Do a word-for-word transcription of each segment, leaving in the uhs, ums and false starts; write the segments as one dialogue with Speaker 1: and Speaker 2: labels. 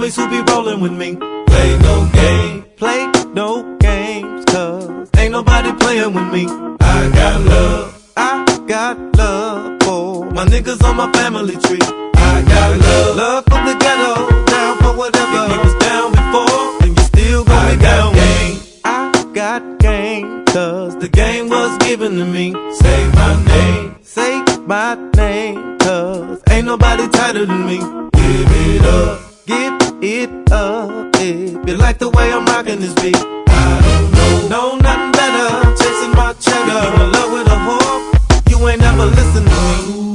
Speaker 1: homies who be rolling with me. Play no game, play no games, cause ain't nobody playing with me. I got love, I got love for my niggas on my family tree. I got love, love for the ghetto, down for whatever. If you was down before, then you still gon' be down with me. I got game, cause the game was given to me. Say my name, say my name, cause ain't nobody tighter than me. Give it up, give it up. If you like the way I'm rocking this beat, I don't know, know nothing better. Chasing my cheddar, in love with a whore, you ain't never listen to me.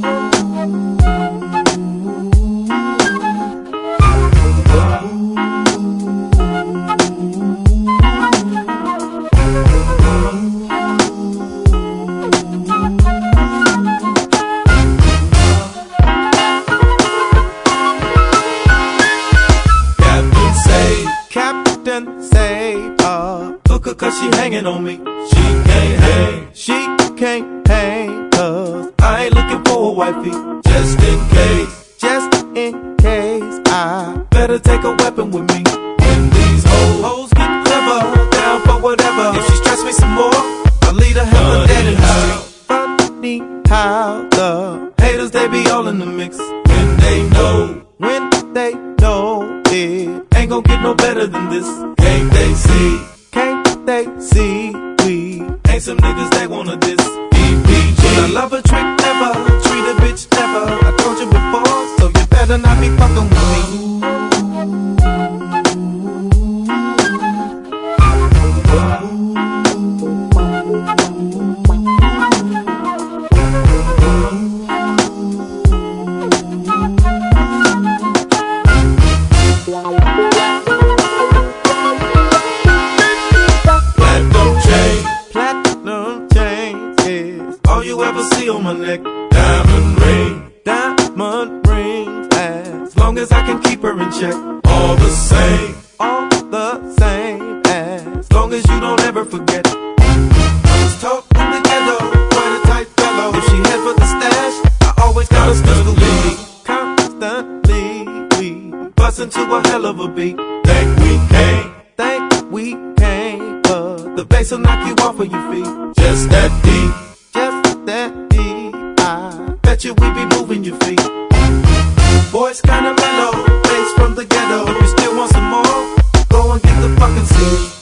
Speaker 1: Captain save her, hooker cause she hanging on me. She can't hang, she can't hang, cause I ain't looking for a wifey. Just in case, just in case, I better take a weapon with me. When these hoes, hoes get clever, down for whatever. If she stress me some more, I'll lead her hell dead in the street. Funny how the haters, they be all in the mix. When they know, when they know it ain't gon' get no better than this. Can't they see, can't they see we ain't some niggas they wanna diss. E P G, I love a trick never, treat a bitch never. I told you before, so you better not be fucking with me. All you ever see on my neck, diamond ring, diamond rings. As long as I can keep her in check, all the same, all the same. As long as you don't ever forget. I was taught from the ghetto, quite a tight fellow. If she head for the stash, I always got a constantly, constantly we bust into a hell of a beat. Think we came, think we came, but the bass will knock you off of your feet. Just that deep, just that deep. I bet you we be moving your feet. Voice kinda mellow, bass from the ghetto. If you still want some more, go and get the fucking seat.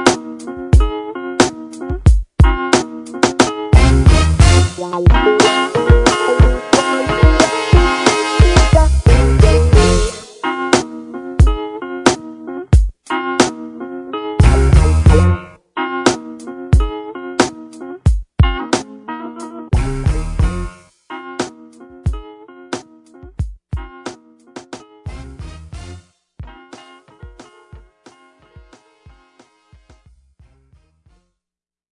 Speaker 2: Wow.